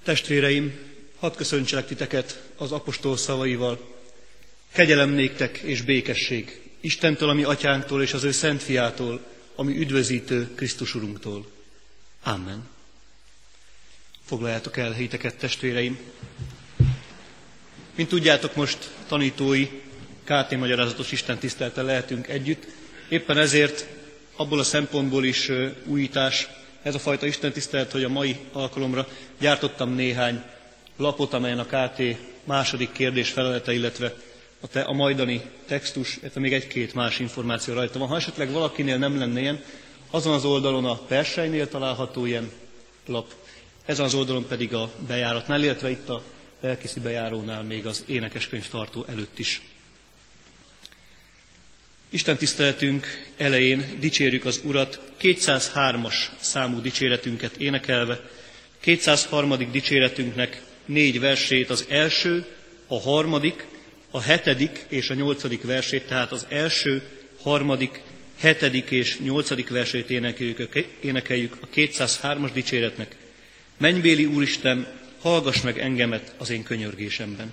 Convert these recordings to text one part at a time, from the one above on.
Testvéreim, hadd köszöntselek titeket az apostol szavaival. Kegyelem néktek és békesség Istentől, ami atyánktól, és az ő szent fiától, ami üdvözítő Krisztus Urunktól. Amen. Foglaljátok el helyiteket, testvéreim. Mint tudjátok, most tanítói, KT magyarázatos istentiszteleten lehetünk együtt. Éppen ezért abból a szempontból is újítás ez a fajta istentisztelet, hogy a mai alkalomra gyártottam néhány lapot, amelyen a KT második kérdés felelete, illetve a majdani textus, illetve még egy-két más információ rajta van. Ha esetleg valakinél nem lenne ilyen, azon az oldalon a persejnél található ilyen lap, ezen az oldalon pedig a bejáratnál, illetve itt a lelkészi bejárónál még az énekeskönyv tartó előtt is. Isten tiszteletünk elején dicsérjük az Urat 203-as számú dicséretünket énekelve. 203. dicséretünknek 4 versét, az első, a harmadik, a 7. és a 8. versét, tehát az első, harmadik, 7. és 8. versét énekeljük a 203-as dicséretnek. Mennybéli Úristen, hallgass meg engemet az én könyörgésemben.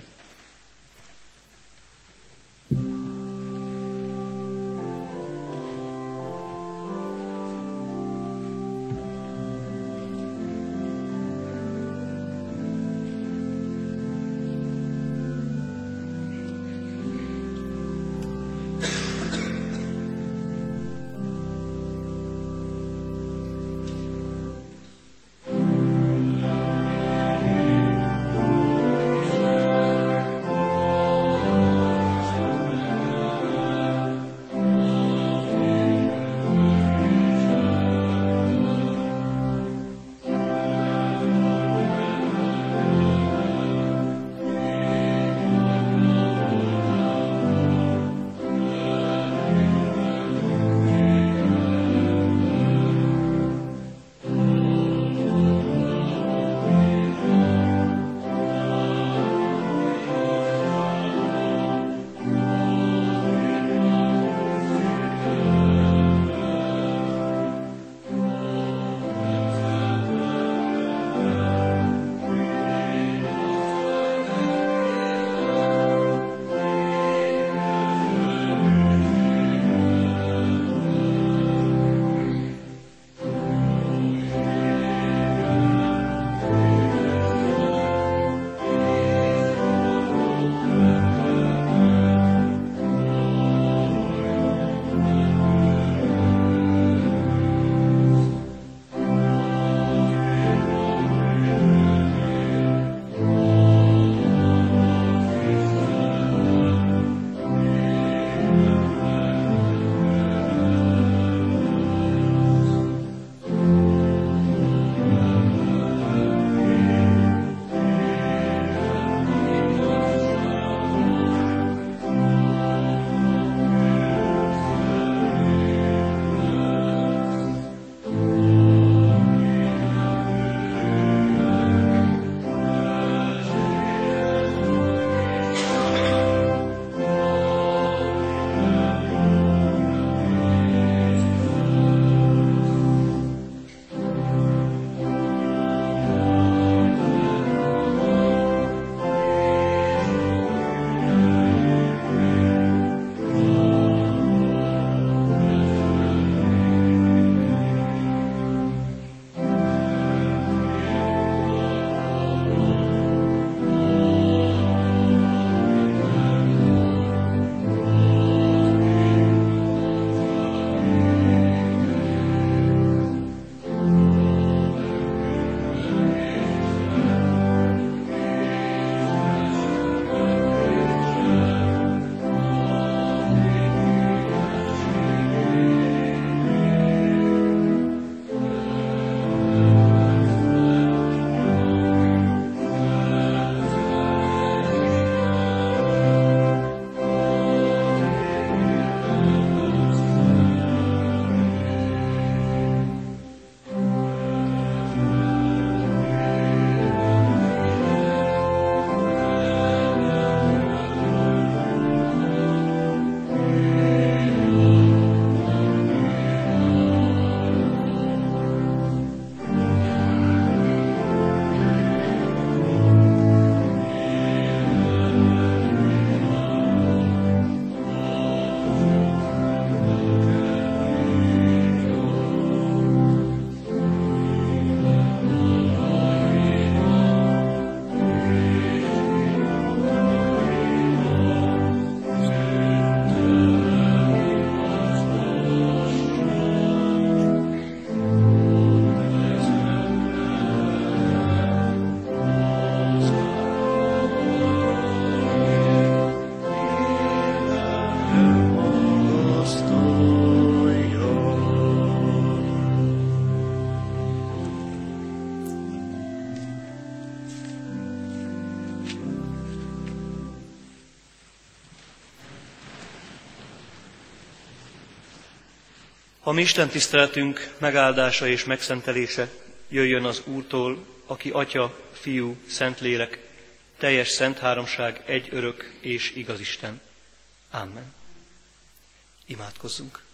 A mi Isten tiszteletünk megáldása és megszentelése jöjjön az Úrtól, aki Atya, Fiú, Szentlélek, teljes szent háromság, egy örök és igaz Isten. Amen. Imádkozzunk.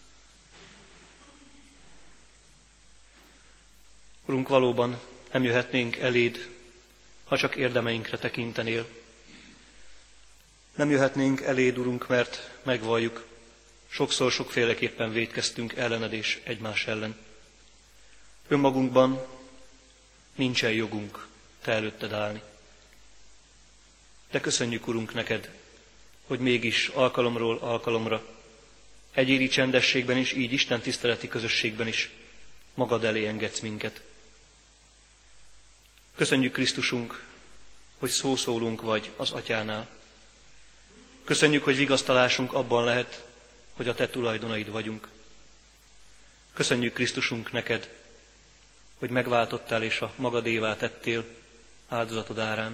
Urunk, valóban nem jöhetnénk eléd, ha csak érdemeinkre tekintenél. Nem jöhetnénk eléd, Urunk, mert megvalljuk, sokszor sokféleképpen vétkeztünk ellened és egymás ellen. Önmagunkban nincsen jogunk te előtted állni. De köszönjük, Urunk, neked, hogy mégis alkalomról alkalomra, egyéni csendességben is, így Isten tiszteleti közösségben is magad elé engedsz minket. Köszönjük, Krisztusunk, hogy szószólunk vagy az Atyánál. Köszönjük, hogy vigasztalásunk abban lehet, hogy a te tulajdonaid vagyunk. Köszönjük, Krisztusunk, neked, hogy megváltottál és a magadévá tettél áldozatod árán.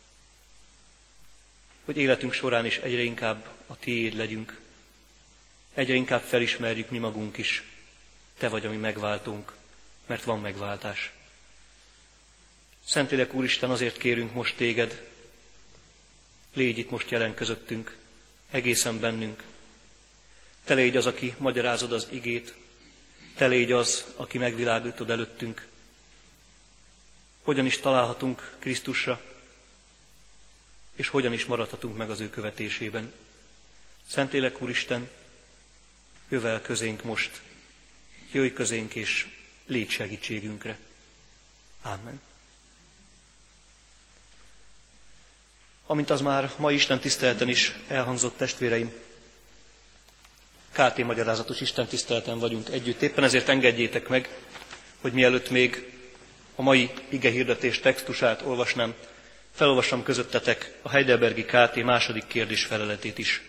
Hogy életünk során is egyre inkább a tiéd legyünk. Egyre inkább felismerjük mi magunk is. Te vagy a mi megváltónk, mert van megváltás. Szentlélek Úristen, azért kérünk most téged, légy itt most jelen közöttünk, egészen bennünk. Te légy az, aki magyarázod az igét, te légy az, aki megvilágítod előttünk. Hogyan is találhatunk Krisztusra, és hogyan is maradhatunk meg az ő követésében. Szentlélek Úristen, jöjj el közénk most, jöjj közénk és légy segítségünkre. Amen. Amint az már ma Isten tiszteleten is elhangzott, testvéreim, KT magyarázatos Isten tiszteleten vagyunk együtt. Éppen ezért engedjétek meg, hogy mielőtt még a mai igehirdetés textusát olvasnám, felolvassam közöttetek a Heidelbergi KT második kérdés feleletét is.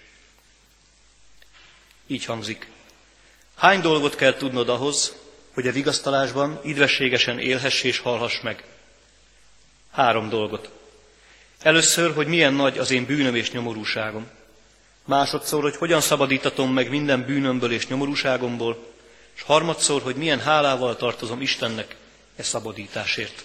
Így hangzik. Hány dolgot kell tudnod ahhoz, hogy a vigasztalásban idvességesen élhess és hallhass meg? 3 dolgot. Először, hogy milyen nagy az én bűnöm és nyomorúságom. Másodszor, hogy hogyan szabadítatom meg minden bűnömből és nyomorúságomból, és harmadszor, hogy milyen hálával tartozom Istennek e szabadításért.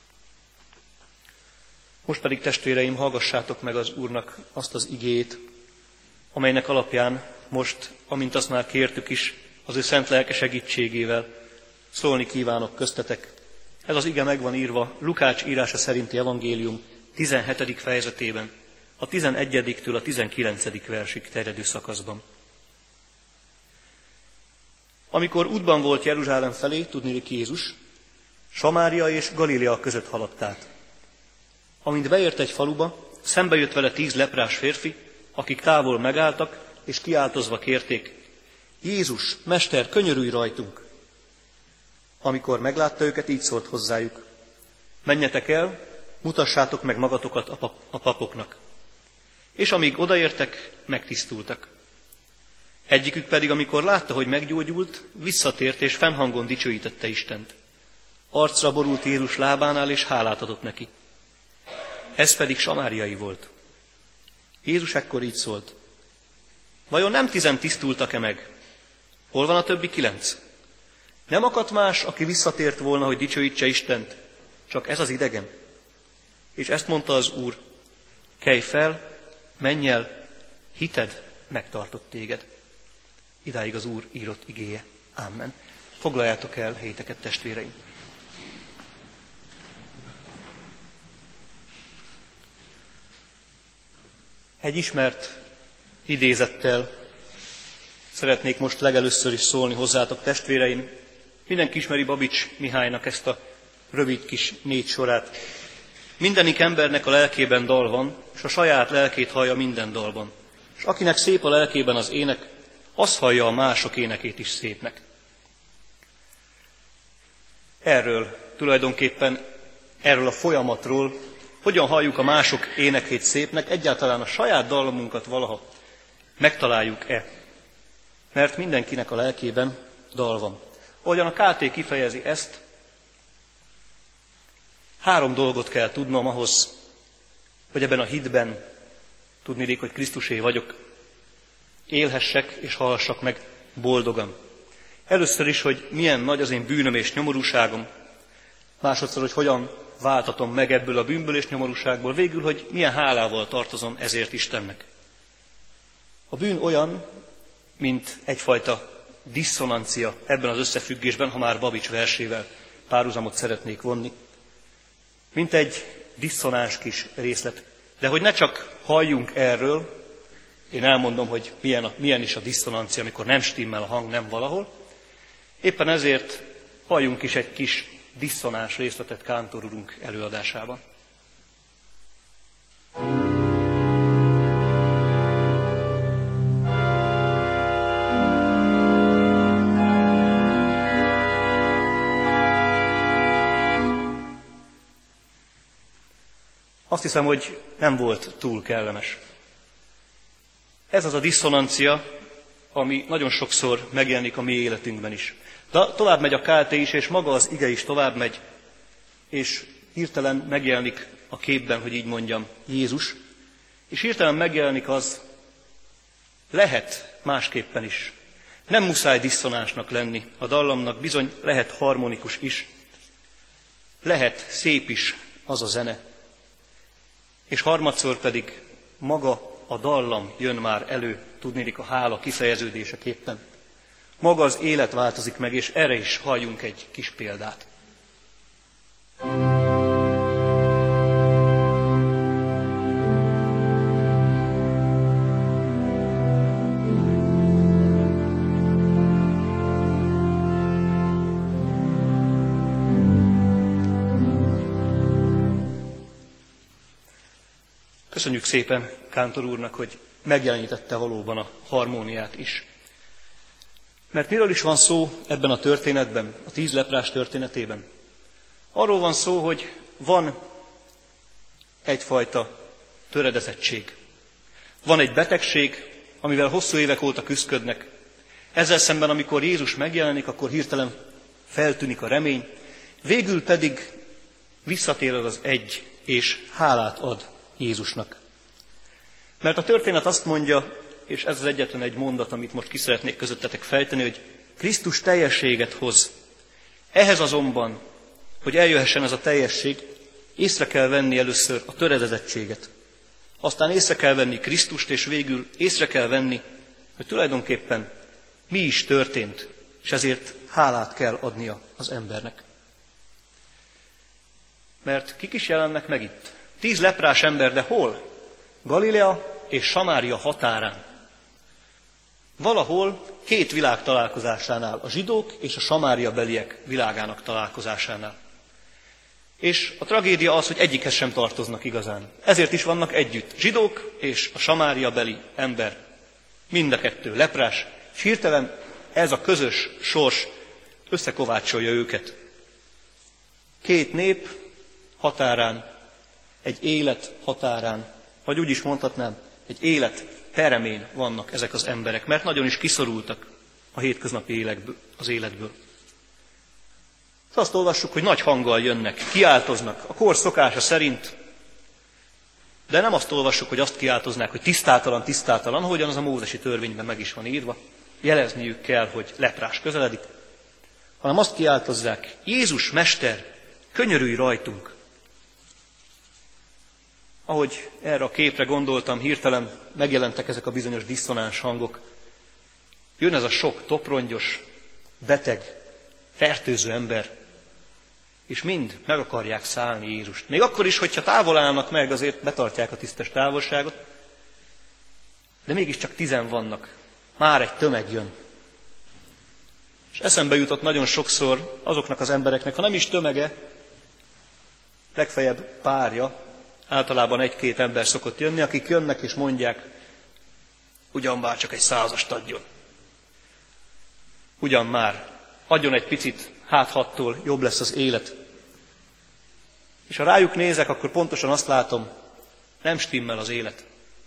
Most pedig, testvéreim, hallgassátok meg az Úrnak azt az igét, amelynek alapján most, amint azt már kértük is, az ő szent lelke segítségével szólni kívánok köztetek. Ez az ige meg van írva Lukács írása szerinti evangélium 17. fejezetében, a 11-től a 19. versig terjedő szakaszban. Amikor útban volt Jeruzsálem felé, tudniillik Jézus, Samária és Galilea között haladt át. Amint beért egy faluba, szembe jött vele 10 leprás férfi, akik távol megálltak, és kiáltozva kérték, Jézus, Mester, könyörülj rajtunk! Amikor meglátta őket, így szólt hozzájuk, menjetek el, mutassátok meg magatokat a papoknak. És amíg odaértek, megtisztultak. Egyikük pedig, amikor látta, hogy meggyógyult, visszatért és fennhangon dicsőítette Istent. Arcra borult Jézus lábánál, és hálát adott neki. Ez pedig samáriai volt. Jézus ekkor így szólt, vajon nem 10 tisztultak-e meg? Hol van a többi 9? Nem akadt más, aki visszatért volna, hogy dicsőítse Istent, csak ez az idegen? És ezt mondta az Úr, kelj fel, menj el, hited megtartott téged. Idáig az Úr írott igéje. Amen. Foglaljátok el helyeteket, testvéreim. Egy ismert idézettel szeretnék most legelőször is szólni hozzátok, testvéreim. Mindenki ismeri Babics Mihálynak ezt a rövid kis 4 sorát. Mindenik embernek a lelkében dal van, és a saját lelkét hallja minden dalban. És akinek szép a lelkében az ének, az hallja a mások énekét is szépnek. Tulajdonképpen erről a folyamatról, hogyan halljuk a mások énekét szépnek, egyáltalán a saját dallamunkat valaha megtaláljuk-e. Mert mindenkinek a lelkében dal van. Ahogyan a KT kifejezi ezt, 3 dolgot kell tudnom ahhoz, hogy ebben a hitben, tudniillik, hogy Krisztusé vagyok, élhessek és hallhassak meg boldogan. Először is, hogy milyen nagy az én bűnöm és nyomorúságom. Másodszor, hogy hogyan váltatom meg ebből a bűnből és nyomorúságból. Végül, hogy milyen hálával tartozom ezért Istennek. A bűn olyan, mint egyfajta disszonancia ebben az összefüggésben, ha már Babics versével párhuzamot szeretnék vonni. Mint egy diszonáns kis részlet. De hogy ne csak halljunk erről, én elmondom, hogy milyen is a diszonancia, amikor nem stimmel a hang, nem valahol. Éppen ezért halljunk is egy kis diszonáns részletet Kántor úrunk előadásában. Azt hiszem, hogy nem volt túl kellemes. Ez az a diszonancia, ami nagyon sokszor megjelenik a mi életünkben is. De tovább megy a KT is, és maga az ige is tovább megy, és hirtelen megjelenik a képben, hogy így mondjam, Jézus, és hirtelen megjelenik az, lehet másképpen is. Nem muszáj diszonánsnak lenni a dallamnak, bizony lehet harmonikus is, lehet szép is az a zene. És harmadszor pedig maga a dallam jön már elő, tudnélik a hála kifejeződéseképpen. Maga az élet változik meg, és erre is halljunk egy kis példát. Köszönjük szépen Kántor úrnak, hogy megjelenítette valóban a harmóniát is. Mert miről is van szó ebben a történetben, a 10 leprás történetében? Arról van szó, hogy van egyfajta töredezettség. Van egy betegség, amivel hosszú évek óta küszködnek. Ezzel szemben, amikor Jézus megjelenik, akkor hirtelen feltűnik a remény, végül pedig visszatér az egy, és hálát ad Jézusnak. Mert a történet azt mondja, és ez az egyetlen egy mondat, amit most ki szeretnék közöttetek fejteni, hogy Krisztus teljességet hoz. Ehhez azonban, hogy eljöhessen ez a teljesség, észre kell venni először a töredezettséget. Aztán észre kell venni Krisztust, és végül észre kell venni, hogy tulajdonképpen mi is történt, és ezért hálát kell adnia az embernek. Mert kik is jelennek meg itt? 10 leprás ember, de hol? Galilea és Samária határán. Valahol 2 világ találkozásánál, a zsidók és a Samária beliek világának találkozásánál. És a tragédia az, hogy egyikhez sem tartoznak igazán. Ezért is vannak együtt. Zsidók és a Samária beli ember. Mind a 2 leprás, és hirtelen ez a közös sors összekovácsolja őket. 2 nép határán, egy élet határán, vagy úgy is mondhatnám, egy élet peremén vannak ezek az emberek, mert nagyon is kiszorultak a hétköznapi életből. Azt olvassuk, hogy nagy hanggal jönnek, kiáltoznak a kor szokása szerint, de nem azt olvassuk, hogy azt kiáltoznák, hogy tisztátalan, tisztátalan, ahogyan az a mózesi törvényben meg is van írva, jelezniük kell, hogy leprás közeledik, hanem azt kiáltozzák, Jézus Mester, könyörülj rajtunk! Ahogy erre a képre gondoltam, hirtelen megjelentek ezek a bizonyos diszonáns hangok. Jön ez a sok toprongyos, beteg, fertőző ember, és mind meg akarják szállni Jézust. Még akkor is, hogyha távol állnak meg, azért betartják a tisztes távolságot, de mégiscsak 10 vannak. Már egy tömeg jön. És eszembe jutott nagyon sokszor azoknak az embereknek, ha nem is tömege, legfeljebb párja, általában 1-2 ember szokott jönni, akik jönnek és mondják, ugyan már csak egy 100-ast adjon. Ugyan már, adjon egy picit, hát hattól jobb lesz az élet. És ha rájuk nézek, akkor pontosan azt látom, nem stimmel az élet.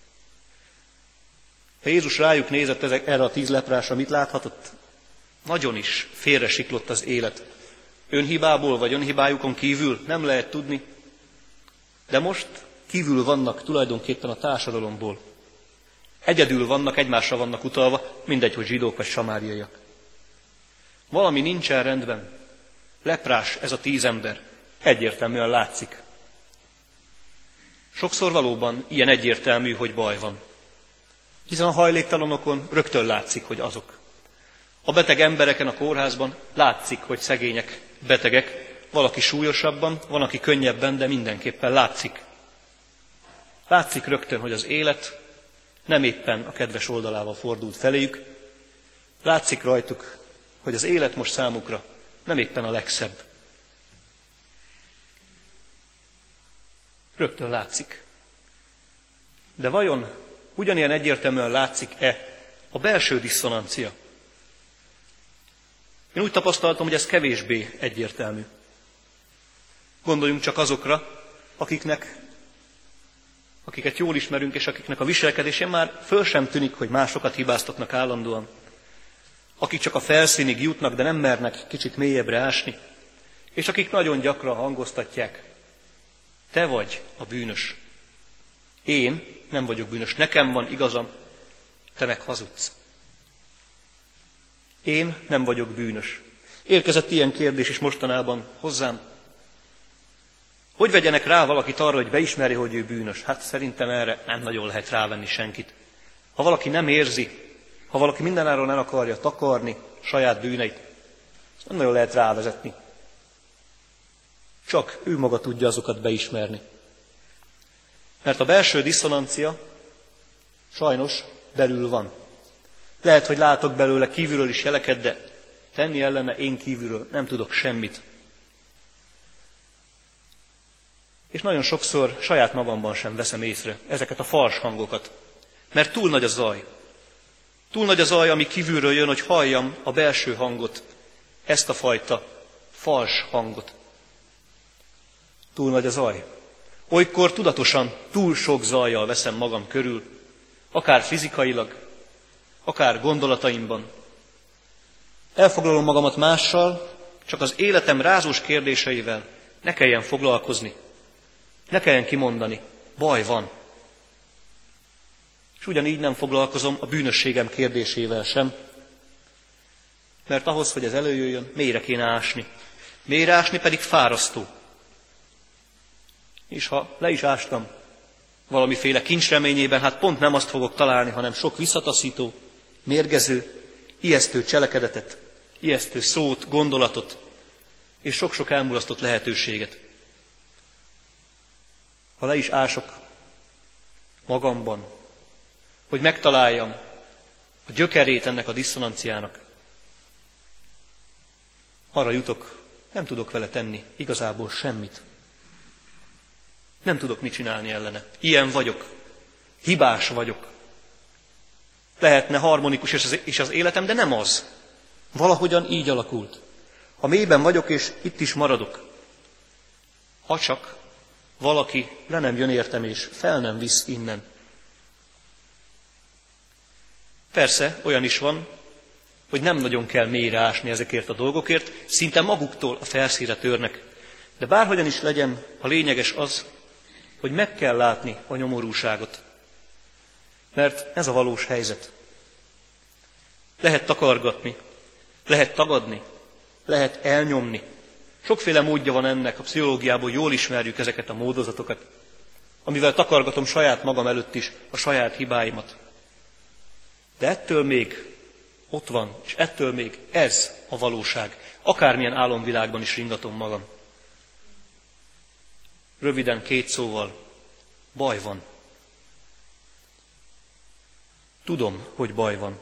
Ha Jézus rájuk nézett erre a 10 leprásra, mit láthatott? Nagyon is félre siklott az élet. Önhibából vagy önhibájukon kívül nem lehet tudni, de most kívül vannak tulajdonképpen a társadalomból. Egyedül vannak, egymásra vannak utalva, mindegy, hogy zsidók vagy samáriaiak. Valami nincsen rendben. Leprás ez a 10 ember. Egyértelműen látszik. Sokszor valóban ilyen egyértelmű, hogy baj van. Hiszen a hajléktalanokon rögtön látszik, hogy azok. A beteg embereken a kórházban látszik, hogy szegények, betegek. Valaki súlyosabban, van, aki könnyebben, de mindenképpen látszik. Látszik rögtön, hogy az élet nem éppen a kedves oldalával fordult feléjük. Látszik rajtuk, hogy az élet most számukra nem éppen a legszebb. Rögtön látszik. De vajon ugyanilyen egyértelműen látszik-e a belső diszonancia? Én úgy tapasztaltam, hogy ez kevésbé egyértelmű. Gondoljunk csak azokra, akiket jól ismerünk, és akiknek a viselkedésén már föl sem tűnik, hogy másokat hibáztatnak állandóan. Akik csak a felszínig jutnak, de nem mernek kicsit mélyebbre ásni. És akik nagyon gyakran hangoztatják: te vagy a bűnös. Én nem vagyok bűnös, nekem van igazam, te meg hazudsz. Én nem vagyok bűnös. Érkezett ilyen kérdés is mostanában hozzám. Hogy vegyenek rá valakit arra, hogy beismeri, hogy ő bűnös? Hát szerintem erre nem nagyon lehet rávenni senkit. Ha valaki nem érzi, ha valaki mindenáron el akarja takarni saját bűneit, nem nagyon lehet rávezetni. Csak ő maga tudja azokat beismerni. Mert a belső diszonancia sajnos belül van. Lehet, hogy látok belőle kívülről is jeleket, de tenni ellene én kívülről nem tudok semmit. És nagyon sokszor saját magamban sem veszem észre ezeket a fals hangokat. Mert túl nagy a zaj. Túl nagy a zaj, ami kívülről jön, hogy halljam a belső hangot, ezt a fajta fals hangot. Túl nagy a zaj. Olykor tudatosan túl sok zajjal veszem magam körül, akár fizikailag, akár gondolataimban. Elfoglalom magamat mással, csak az életem rázós kérdéseivel ne kelljen foglalkozni, ne kelljen kimondani, baj van. És ugyanígy nem foglalkozom a bűnösségem kérdésével sem, mert ahhoz, hogy ez előjöjjön, mélyre kéne ásni. Mélyre ásni pedig fárasztó. És ha le is ástam valamiféle kincs reményében, hát pont nem azt fogok találni, hanem sok visszataszító, mérgező, ijesztő cselekedetet, ijesztő szót, gondolatot, és sok-sok elmulasztott lehetőséget. Ha le is ások magamban, hogy megtaláljam a gyökerét ennek a diszonanciának, arra jutok, nem tudok vele tenni igazából semmit. Nem tudok mit csinálni ellene. Ilyen vagyok. Hibás vagyok. Lehetne harmonikus is az életem, de nem az. Valahogyan így alakult. Ha mélyben vagyok, és itt is maradok, ha csak valaki le nem jön értem, és fel nem visz innen. Persze, olyan is van, hogy nem nagyon kell mélyre ásni ezekért a dolgokért, szinte maguktól a felszínre törnek. De bárhogyan is legyen, a lényeges az, hogy meg kell látni a nyomorúságot. Mert ez a valós helyzet. Lehet takargatni, lehet tagadni, lehet elnyomni. Sokféle módja van ennek, a pszichológiából jól ismerjük ezeket a módozatokat, amivel takargatom saját magam előtt is a saját hibáimat. De ettől még ott van, és ettől még ez a valóság. Akármilyen álomvilágban is ringatom magam. Röviden 2 szóval, baj van. Tudom, hogy baj van.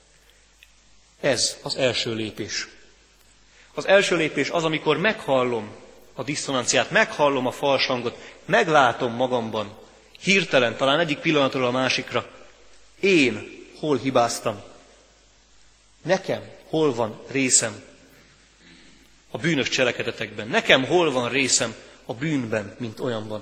Ez az első lépés. Az első lépés az, amikor meghallom a diszonanciát, meghallom a fals hangot, meglátom magamban, hirtelen, talán egyik pillanatról a másikra, én hol hibáztam, nekem hol van részem a bűnös cselekedetekben, nekem hol van részem a bűnben, mint olyanban.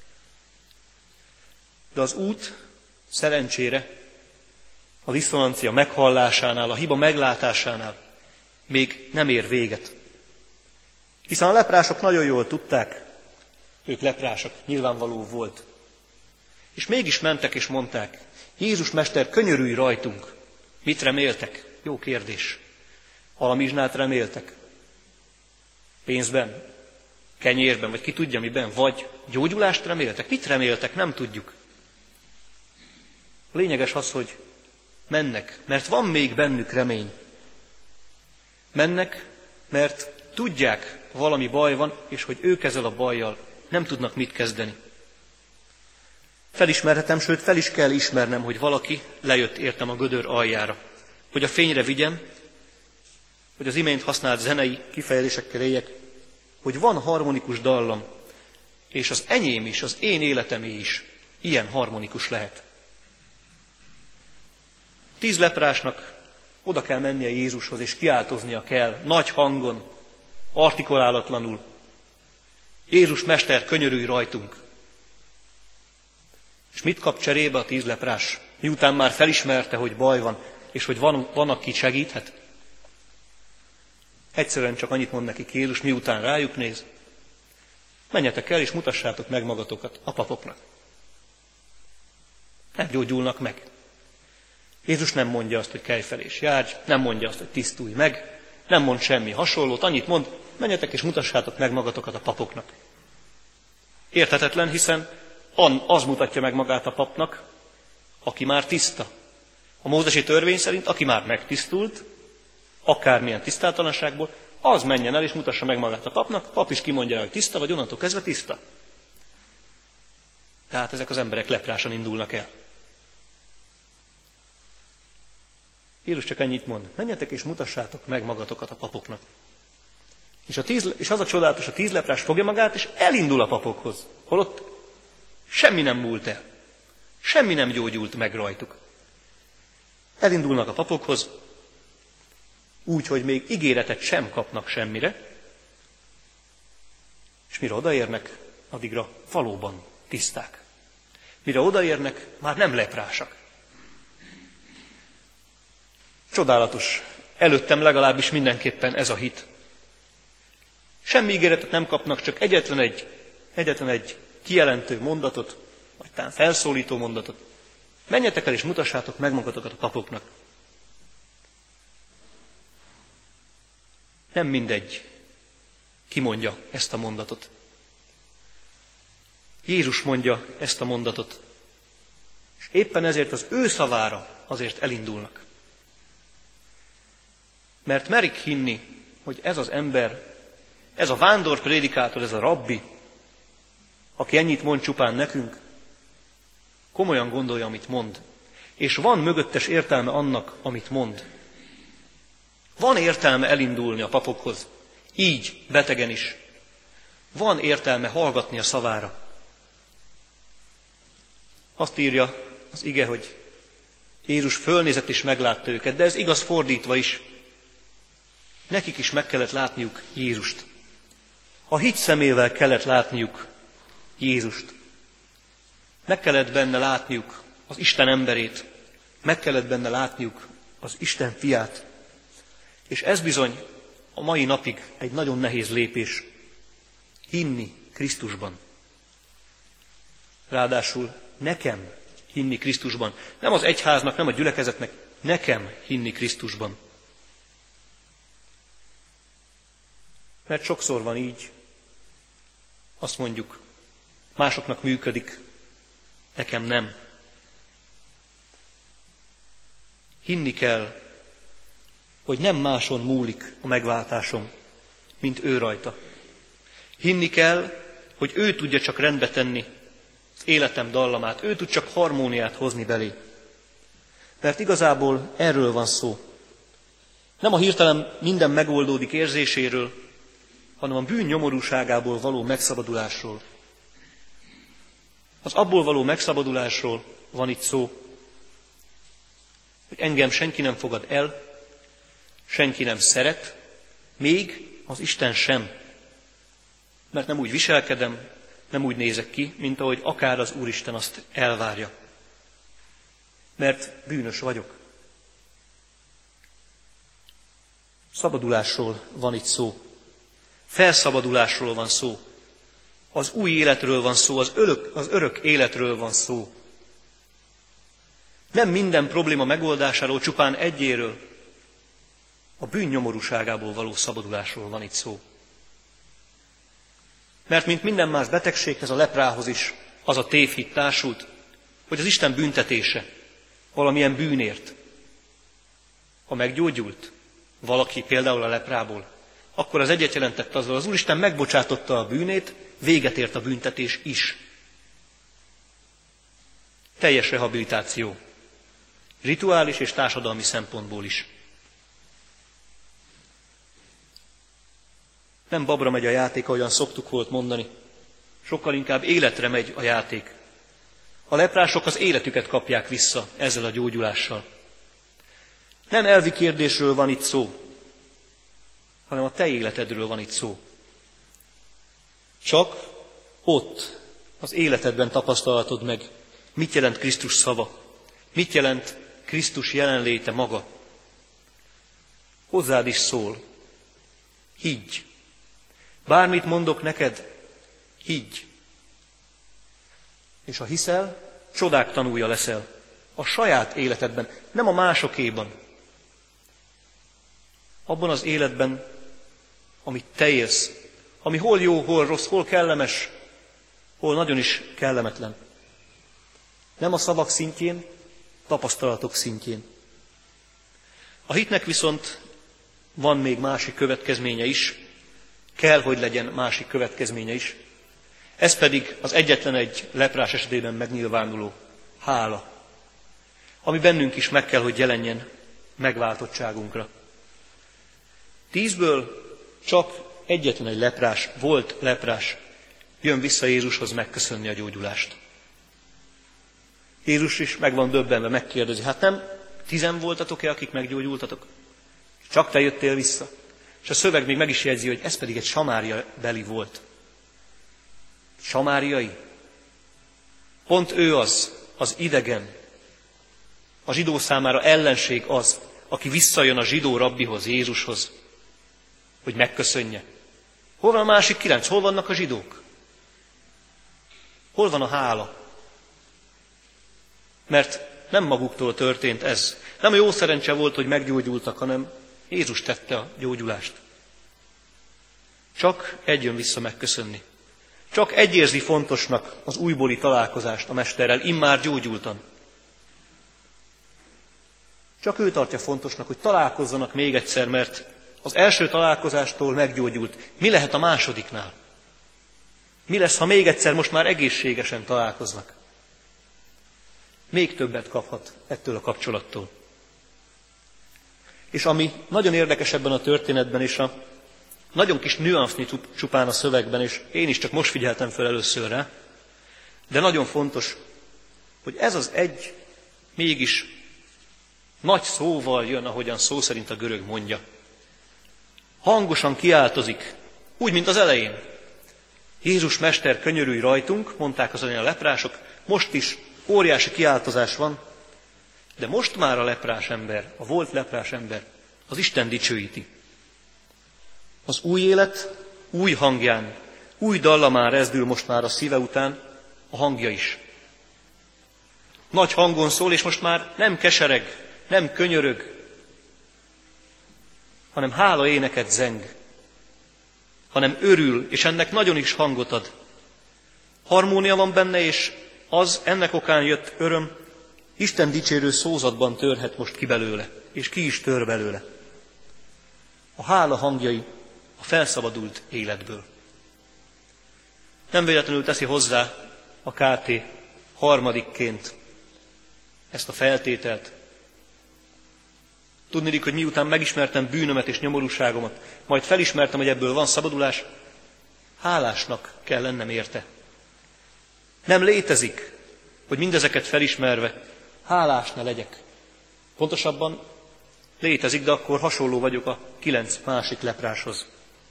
De az út szerencsére a diszonancia meghallásánál, a hiba meglátásánál még nem ér véget. Hiszen a leprások nagyon jól tudták, ők leprások, nyilvánvaló volt. És mégis mentek és mondták, Jézus Mester, könyörülj rajtunk. Mit reméltek? Jó kérdés. Alamizsnát reméltek? Pénzben? Kenyérben? Vagy ki tudja miben? Vagy gyógyulást reméltek? Mit reméltek? Nem tudjuk. A lényeges az, hogy mennek, mert van még bennük remény. Mennek, mert tudják, valami baj van, és hogy ők ezzel a bajjal nem tudnak mit kezdeni. Felismerhetem, sőt fel is kell ismernem, hogy valaki lejött értem a gödör aljára. Hogy a fényre vigyem, hogy az imént használt zenei kifejezésekkel éljek, hogy van harmonikus dallam, és az enyém is, az én életemé is ilyen harmonikus lehet. 10 leprásnak oda kell mennie Jézushoz, és kiáltoznia kell, nagy hangon, artikulálatlanul. Jézus Mester, könyörülj rajtunk! És mit kap cserébe a 10 leprás? Miután már felismerte, hogy baj van, és hogy van aki segíthet? Egyszerűen csak annyit mond nekik Jézus, miután rájuk néz. Menjetek el, és mutassátok meg magatokat a papoknak. Nem gyógyulnak meg. Jézus nem mondja azt, hogy kelj fel és járj, nem mondja azt, hogy tisztulj meg, nem mond semmi hasonlót, annyit mond, menjetek és mutassátok meg magatokat a papoknak. Érthetetlen, hiszen az mutatja meg magát a papnak, aki már tiszta. A mózesi törvény szerint, aki már megtisztult, akármilyen tisztátalanságból, az menjen el és mutassa meg magát a papnak, a pap is kimondja, hogy tiszta, vagy onnantól kezdve tiszta. Tehát ezek az emberek leprásan indulnak el. Jézus csak ennyit mond, menjetek és mutassátok meg magatokat a papoknak. És az a csodálatos, a 10 leprás fogja magát, és elindul a papokhoz. Holott semmi nem múlt el. Semmi nem gyógyult meg rajtuk. Elindulnak a papokhoz, úgy, hogy még ígéretet sem kapnak semmire, és mire odaérnek, addigra valóban tiszták. Mire odaérnek, már nem leprásak. Csodálatos. Előttem legalábbis mindenképpen ez a hit. Semmi ígéretet nem kapnak, csak egyetlen egy kijelentő mondatot, vagy talán felszólító mondatot. Menjetek el és mutassátok meg magatokat a papoknak. Nem mindegy, ki mondja ezt a mondatot. Jézus mondja ezt a mondatot. És éppen ezért az ő szavára azért elindulnak. Mert merik hinni, hogy ez az ember, ez a vándorprédikátor, ez a rabbi, aki ennyit mond csupán nekünk, komolyan gondolja, amit mond. És van mögöttes értelme annak, amit mond. Van értelme elindulni a papokhoz, így betegen is. Van értelme hallgatni a szavára. Azt írja az ige, hogy Jézus fölnézett és meglátta őket, de ez igaz fordítva is. Nekik is meg kellett látniuk Jézust. A hit szemével kellett látniuk Jézust. Meg kellett benne látniuk az Isten emberét. Meg kellett benne látniuk az Isten fiát. És ez bizony a mai napig egy nagyon nehéz lépés. Hinni Krisztusban. Ráadásul nekem hinni Krisztusban. Nem az egyháznak, nem a gyülekezetnek, nekem hinni Krisztusban. Mert sokszor van így, azt mondjuk, másoknak működik, nekem nem. Hinni kell, hogy nem máson múlik a megváltásom, mint ő rajta. Hinni kell, hogy ő tudja csak rendbe tenni az életem dallamát, ő tud csak harmóniát hozni belé. Mert igazából erről van szó. Nem a hirtelen minden megoldódik érzéséről, hanem a bűn nyomorúságából való megszabadulásról. Az abból való megszabadulásról van itt szó, hogy engem senki nem fogad el, senki nem szeret, még az Isten sem. Mert nem úgy viselkedem, nem úgy nézek ki, mint ahogy akár az Úristen azt elvárja. Mert bűnös vagyok. Szabadulásról van itt szó. Felszabadulásról van szó. Az új életről van szó, az örök életről van szó. Nem minden probléma megoldásáról, csupán egyéről. A bűn nyomorúságából való szabadulásról van itt szó. Mert mint minden más betegséghez, a leprához is az a tévhit társult, hogy az Isten büntetése valamilyen bűnért, ha meggyógyult valaki például a leprából, akkor az egyet jelentett azzal, az Úristen megbocsátotta a bűnét, véget ért a büntetés is. Teljes rehabilitáció, rituális és társadalmi szempontból is. Nem babra megy a játék, ahogyan szoktuk volt mondani, sokkal inkább életre megy a játék. A leprások az életüket kapják vissza ezzel a gyógyulással. Nem elvi kérdésről van itt szó, hanem a te életedről van itt szó. Csak ott, az életedben tapasztalhatod meg, mit jelent Krisztus szava, mit jelent Krisztus jelenléte maga. Hozzád is szól. Higgy. Bármit mondok neked, higgy. És ha hiszel, csodák tanúja leszel. A saját életedben, nem a másokéban. Abban az életben, amit te élsz, ami hol jó, hol rossz, hol kellemes, hol nagyon is kellemetlen. Nem a szavak szintjén, tapasztalatok szintjén. A hitnek viszont van még másik következménye is, kell, hogy legyen másik következménye is. Ez pedig az egyetlen egy leprás esetében megnyilvánuló hála, ami bennünk is meg kell, hogy jelenjen megváltottságunkra. 10-ből csak egyetlen egy leprás, volt leprás, jön vissza Jézushoz megköszönni a gyógyulást. Jézus is meg van döbbenve, megkérdezi, hát nem 10 voltatok-e, akik meggyógyultatok? Csak te jöttél vissza. És a szöveg még meg is jegyzi, hogy ez pedig egy Samária beli volt. Samáriai? Pont ő az idegen. A zsidó számára ellenség az, aki visszajön a zsidó rabbihoz, Jézushoz, hogy megköszönje. Hol van a másik 9? Hol vannak a zsidók? Hol van a hála? Mert nem maguktól történt ez. Nem a jó szerencse volt, hogy meggyógyultak, hanem Jézus tette a gyógyulást. Csak egy jön vissza megköszönni. Csak egy érzi fontosnak az újbóli találkozást a Mesterrel, immár gyógyultan. Csak ő tartja fontosnak, hogy találkozzanak még egyszer, mert az első találkozástól meggyógyult. Mi lehet a másodiknál? Mi lesz, ha még egyszer most már egészségesen találkoznak? Még többet kaphat ettől a kapcsolattól. És ami nagyon érdekes ebben a történetben, és a nagyon kis nüansznyi csupán a szövegben, és én is csak most figyeltem fel először rá, de nagyon fontos, hogy ez az egy mégis nagy szóval jön, ahogyan szó szerint a görög mondja. Hangosan kiáltozik, úgy, mint az elején. Jézus Mester, könyörülj rajtunk, mondták az elején a leprások, most is óriási kiáltozás van, de most már a leprás ember, a volt leprás ember, az Isten dicsőíti. Az új élet új hangján, új dallamán rezdül most már a szíve után a hangja is. Nagy hangon szól, és most már nem kesereg, nem könyörög, hanem hála éneket zeng, hanem örül, és ennek nagyon is hangot ad. Harmónia van benne, és az ennek okán jött öröm, Isten dicsérő szózatban törhet most ki belőle, és ki is tör belőle. A hála hangjai a felszabadult életből. Nem véletlenül teszi hozzá a KT harmadikként ezt a feltételt. Tudniillik, hogy miután megismertem bűnömet és nyomorúságomat, majd felismertem, hogy ebből van szabadulás, hálásnak kell lennem érte. Nem létezik, hogy mindezeket felismerve hálás ne legyek. Pontosabban létezik, de akkor hasonló vagyok a 9 másik lepráshoz.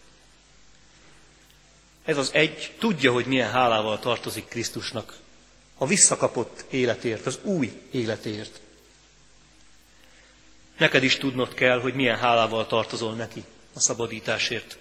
Ez az egy tudja, hogy milyen hálával tartozik Krisztusnak a visszakapott életért, az új életért. Neked is tudnod kell, hogy milyen hálával tartozol neki a szabadításért.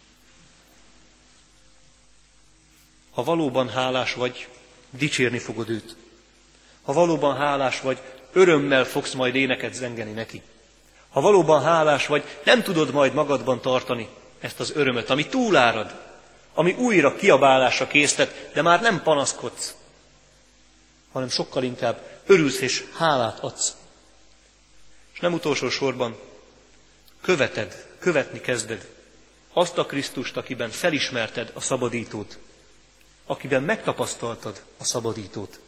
Ha valóban hálás vagy, dicsérni fogod őt. Ha valóban hálás vagy, örömmel fogsz majd éneket zengeni neki. Ha valóban hálás vagy, nem tudod majd magadban tartani ezt az örömöt, ami túlárad, ami újra kiabálásra késztet, de már nem panaszkodsz, hanem sokkal inkább örülsz és hálát adsz. És nem utolsó sorban követni kezded azt a Krisztust, akiben felismerted a szabadítót, akiben megtapasztaltad a szabadítót.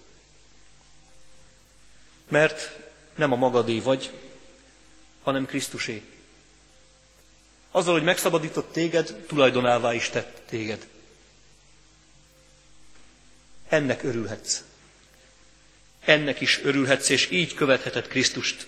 Mert nem a magadé vagy, hanem Krisztusé. Azzal, hogy megszabadított téged, tulajdonává is tett téged. Ennek örülhetsz. Ennek is örülhetsz, és így követheted Krisztust.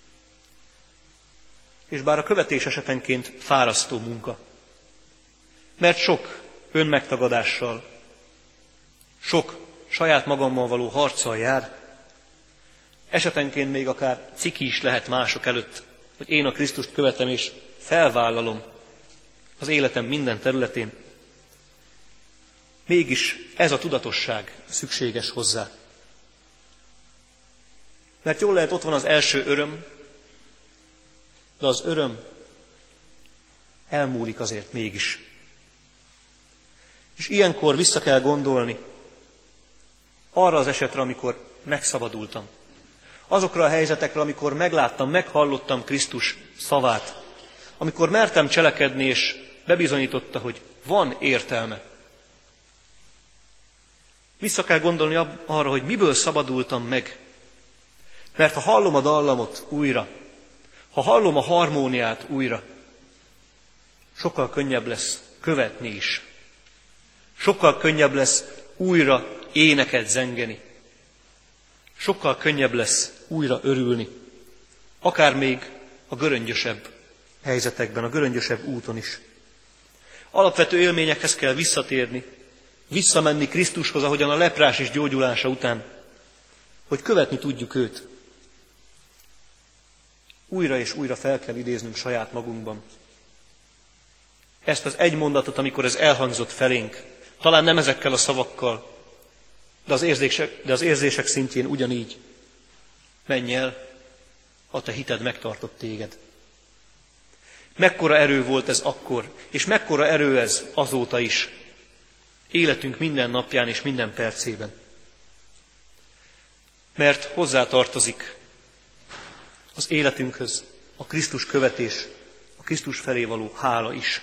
És bár a követés esetenként fárasztó munka, mert sok önmegtagadással, sok saját magammal való harccal jár, esetenként még akár ciki is lehet mások előtt, hogy én a Krisztust követem és felvállalom az életem minden területén. Mégis ez a tudatosság szükséges hozzá. Mert jól lehet, ott van az első öröm, de az öröm elmúlik azért mégis. És ilyenkor vissza kell gondolni arra az esetre, amikor megszabadultam. Azokra a helyzetekre, amikor megláttam, meghallottam Krisztus szavát. Amikor mertem cselekedni, és bebizonyította, hogy van értelme. Vissza kell gondolni arra, hogy miből szabadultam meg. Mert ha hallom a dallamot újra, ha hallom a harmóniát újra, sokkal könnyebb lesz követni is. Sokkal könnyebb lesz újra éneket zengeni. Sokkal könnyebb lesz újra örülni. Akár még a göröngyösebb helyzetekben, a göröngyösebb úton is. Alapvető élményekhez kell visszatérni, visszamenni Krisztushoz, ahogyan a leprás is gyógyulása után, hogy követni tudjuk őt. Újra és újra fel kell idéznünk saját magunkban. Ezt az egy mondatot, amikor ez elhangzott felénk, talán nem ezekkel a szavakkal, de az érzések szintjén ugyanígy. Menj el, a te hited megtartott téged. Mekkora erő volt ez akkor, és mekkora erő ez azóta is. Életünk minden napján és minden percében. Mert hozzátartozik az életünkhöz a Krisztus követés, a Krisztus felé való hála is.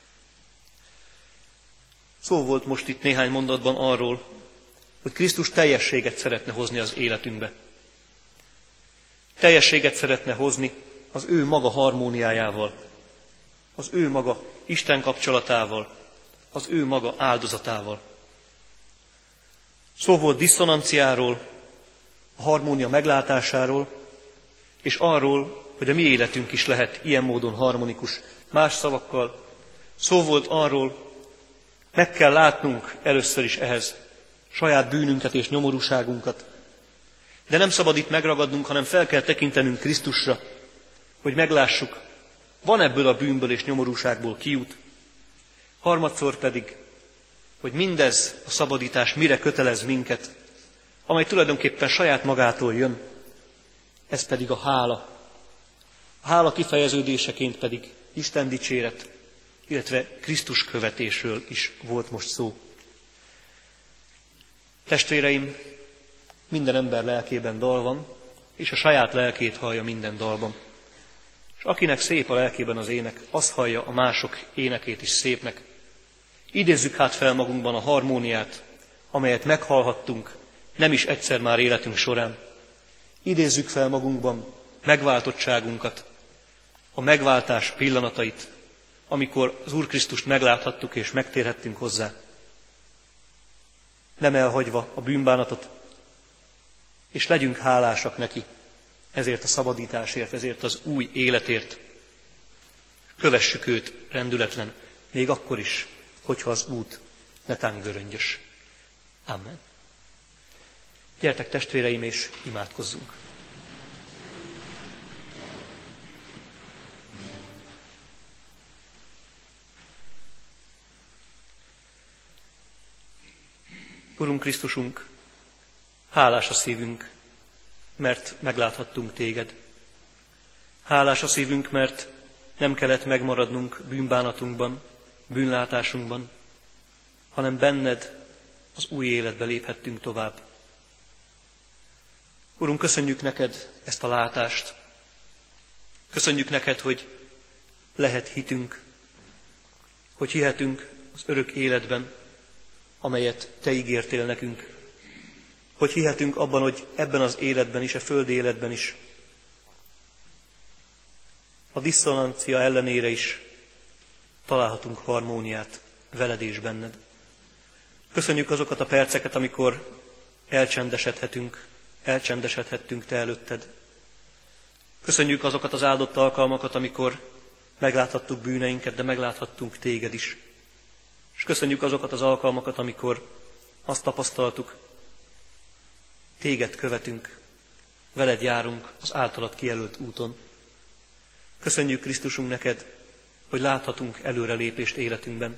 Szó volt most itt néhány mondatban arról, hogy Krisztus teljességet szeretne hozni az életünkbe. Teljességet szeretne hozni az ő maga harmóniájával, az ő maga Isten kapcsolatával, az ő maga áldozatával. Szó volt disszonanciáról, a harmónia meglátásáról, és arról, hogy a mi életünk is lehet ilyen módon harmonikus. Más szavakkal szó volt arról, meg kell látnunk először is ehhez saját bűnünket és nyomorúságunkat. De nem szabad itt megragadnunk, hanem fel kell tekintenünk Krisztusra, hogy meglássuk, van ebből a bűnből és nyomorúságból kiút. Harmadszor pedig, hogy mindez a szabadítás mire kötelez minket, amely tulajdonképpen saját magától jön, ez pedig a hála. A hála kifejeződéseként pedig Isten dicséret, illetve Krisztus követésről is volt most szó. Testvéreim, minden ember lelkében dal van, és a saját lelkét hallja minden dalban. És akinek szép a lelkében az ének, az hallja a mások énekét is szépnek. Idézzük hát fel magunkban a harmóniát, amelyet meghallhattunk, nem is egyszer már életünk során. Idézzük fel magunkban megváltottságunkat, a megváltás pillanatait, amikor az Úr Krisztust megláthattuk és megtérhettünk hozzá. Nem elhagyva a bűnbánatot, és legyünk hálásak neki ezért a szabadításért, ezért az új életért. Kövessük őt rendületlen, még akkor is, hogyha az út netán göröngyös. Amen. Gyertek testvéreim, és imádkozzunk. Urunk Krisztusunk, hálás a szívünk, mert megláthattunk téged. Hálás a szívünk, mert nem kellett megmaradnunk bűnbánatunkban, bűnlátásunkban, hanem benned az új életbe léphettünk tovább. Urunk, köszönjük neked ezt a látást. Köszönjük neked, hogy lehet hitünk, hogy hihetünk az örök életben, amelyet te ígértél nekünk. Hogy hihetünk abban, hogy ebben az életben is, a földi életben is, a diszonancia ellenére is találhatunk harmóniát veled és benned. Köszönjük azokat a perceket, amikor elcsendesedhettünk te előtted. Köszönjük azokat az áldott alkalmakat, amikor megláthattuk bűneinket, de megláthattunk téged is. És köszönjük azokat az alkalmakat, amikor azt tapasztaltuk, téged követünk, veled járunk az általad kijelölt úton. Köszönjük, Krisztusunk, neked, hogy láthatunk előrelépést életünkben.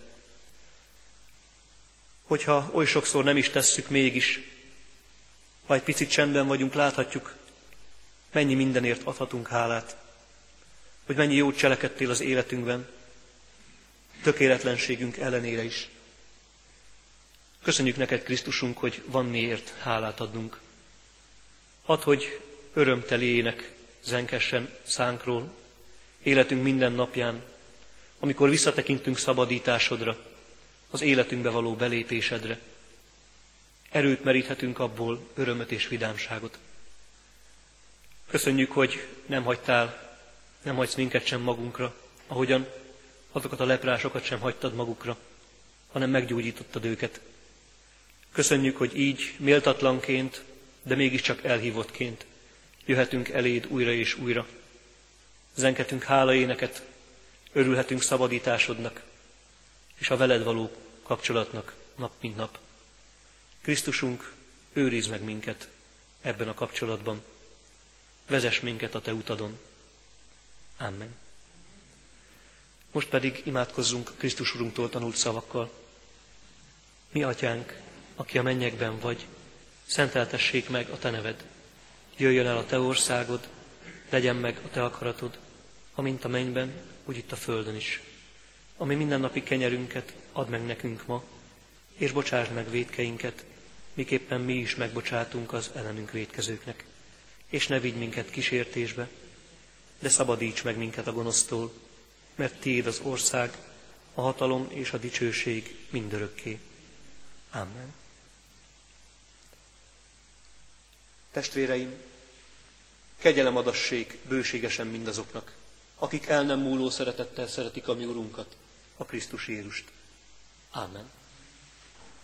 Hogyha oly sokszor nem is tesszük, mégis, ha egy picit csendben vagyunk, láthatjuk, mennyi mindenért adhatunk hálát, hogy mennyi jót cselekedtél az életünkben, tökéletlenségünk ellenére is. Köszönjük neked, Krisztusunk, hogy van miért hálát adnunk. Add, hogy örömteli ének zenkessen szánkról, életünk minden napján, amikor visszatekintünk szabadításodra, az életünkbe való belépésedre. Erőt meríthetünk abból, örömöt és vidámságot. Köszönjük, hogy nem hagysz minket sem magunkra, ahogyan azokat a leprásokat sem hagytad magukra, hanem meggyógyítottad őket. Köszönjük, hogy így méltatlanként, de mégiscsak elhívottként jöhetünk eléd újra és újra. Zengetünk hálaéneket, örülhetünk szabadításodnak, és a veled való kapcsolatnak nap mint nap. Krisztusunk, őrizd meg minket ebben a kapcsolatban. Vezess minket a te utadon. Amen. Most pedig imádkozzunk Krisztus Urunktól tanult szavakkal. Mi atyánk, aki a mennyekben vagy, szenteltessék meg a te neved. Jöjjön el a te országod, legyen meg a te akaratod, amint a mennyben, úgy itt a földön is. Ami mindennapi kenyerünket add meg nekünk ma, és bocsásd meg vétkeinket, miképpen mi is megbocsátunk az ellenünk vétkezőknek. És ne vigy minket kísértésbe, de szabadíts meg minket a gonosztól, mert tiéd az ország, a hatalom és a dicsőség mindörökké. Amen. Testvéreim, kegyelem adassék bőségesen mindazoknak, akik el nem múló szeretettel szeretik a mi Urunkat, a Krisztus Jézust. Amen.